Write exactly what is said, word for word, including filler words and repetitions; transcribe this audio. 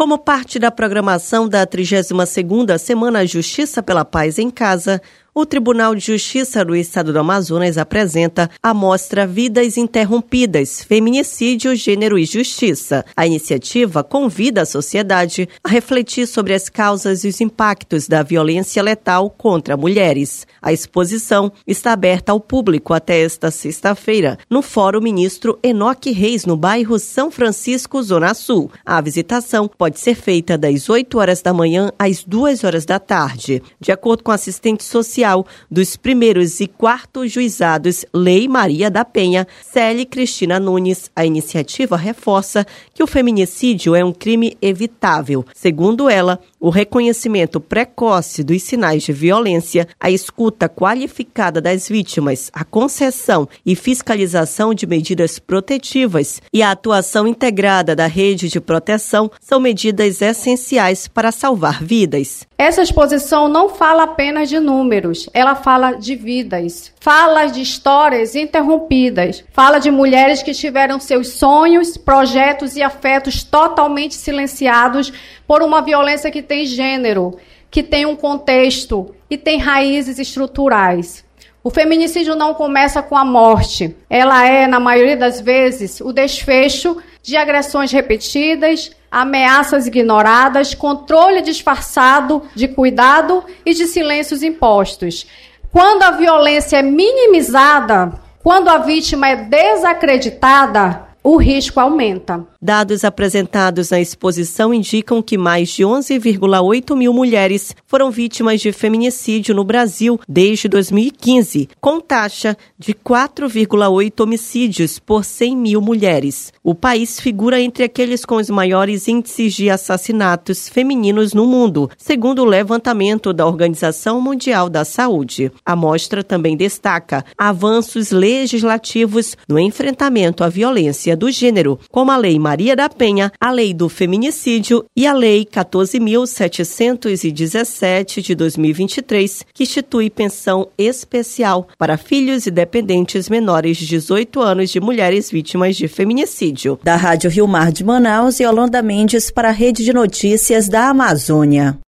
Como parte da programação da trigésima segunda Semana Justiça pela Paz em Casa, o Tribunal de Justiça do Estado do Amazonas apresenta a mostra Vidas Interrompidas, Feminicídio, Gênero e Justiça. A iniciativa convida a sociedade a refletir sobre as causas e os impactos da violência letal contra mulheres. A exposição está aberta ao público até esta sexta-feira, no Fórum Ministro Enoque Reis, no bairro São Francisco, Zona Sul. A visitação pode ser feita das oito horas da manhã às duas horas da tarde. De acordo com a assistente social dos primeiros e quartos juizados Lei Maria da Penha, Célia Cristina Nunes, a iniciativa reforça que o feminicídio é um crime evitável. Segundo ela, o reconhecimento precoce dos sinais de violência, a escuta qualificada das vítimas, a concessão e fiscalização de medidas protetivas e a atuação integrada da rede de proteção são medidas essenciais para salvar vidas. Essa exposição não fala apenas de números, ela fala de vidas, fala de histórias interrompidas, fala de mulheres que tiveram seus sonhos, projetos e afetos totalmente silenciados por uma violência que tem gênero, que tem um contexto e tem raízes estruturais. O feminicídio não começa com a morte, ela é, na maioria das vezes, o desfecho de agressões repetidas, ameaças ignoradas, controle disfarçado de cuidado e de silêncios impostos. Quando a violência é minimizada, quando a vítima é desacreditada, o risco aumenta. Dados apresentados na exposição indicam que mais de onze vírgula oito mil mulheres foram vítimas de feminicídio no Brasil desde dois mil e quinze, com taxa de quatro vírgula oito homicídios por cem mil mulheres. O país figura entre aqueles com os maiores índices de assassinatos femininos no mundo, segundo o levantamento da Organização Mundial da Saúde. A mostra também destaca avanços legislativos no enfrentamento à violência do gênero, como a Lei Maria da Penha, a Lei do Feminicídio e a Lei quatorze mil setecentos e dezessete de dois mil e vinte e três, que institui pensão especial para filhos e dependentes menores de dezoito anos de mulheres vítimas de feminicídio. Da Rádio Rio Mar de Manaus, Yolanda Mendes para a Rede de Notícias da Amazônia.